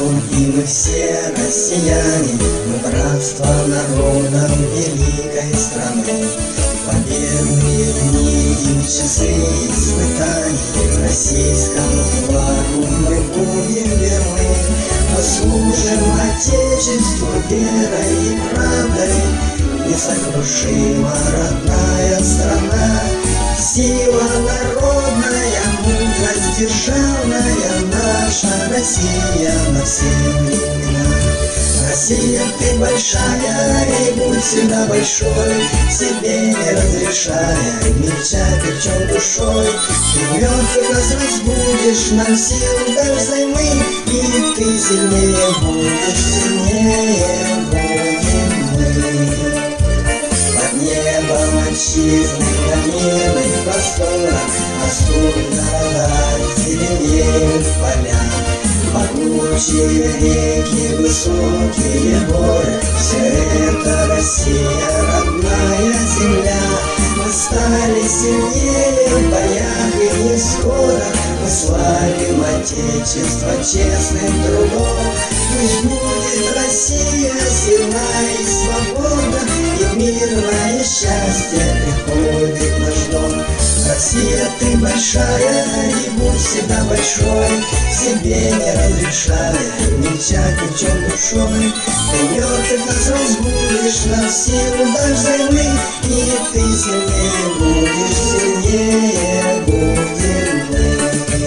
И мы все россияне, мы братство народов великой страны. Победные дни и часы испытаний российскому флагу мы будем верны. Мы служим Отечеству верой и правдой, несокрушима родная страна. Сила народная, мудрость державная, наша Россия на все времена. Россия, ты большая, и будь всегда большой, себе не разрешая мельчать ни в чем душой. Ты мертвых нас разбудишь, нам сил дашь взаймы, и ты сильнее будешь, сильнее будем мы. Под небом отчизны, на мирных просторах растут города, зеленеют поля. Могучие реки, высокие горы, все это Россия, родная земля. Мы стали сильнее в боях и не скоро, мы славим Отечество честным трудом. Пусть будет Россия сильна и свободна, и мирное счастье приходит в наш дом. Россия, ты большая, и будь всегда большой, себе не разрешая мельчать ни в чем душой. Ты мертвых нас разбудишь, нам силу дашь взаймы, и ты сильнее будешь, сильнее будем мы.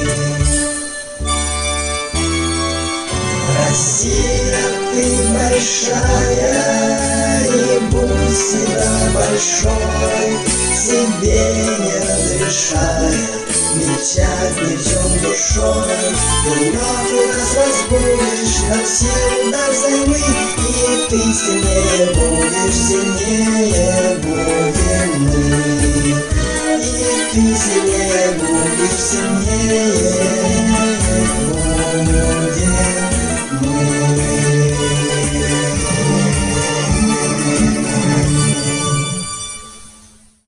Россия, ты большая, и будь всегда большой, себе не разрешая мельчать ни в чем душой. Ты мертвых нас разбудишь, нам силу дашь взаймы, и ты сильнее будешь, сильнее будем мы. И ты сильнее будешь, сильнее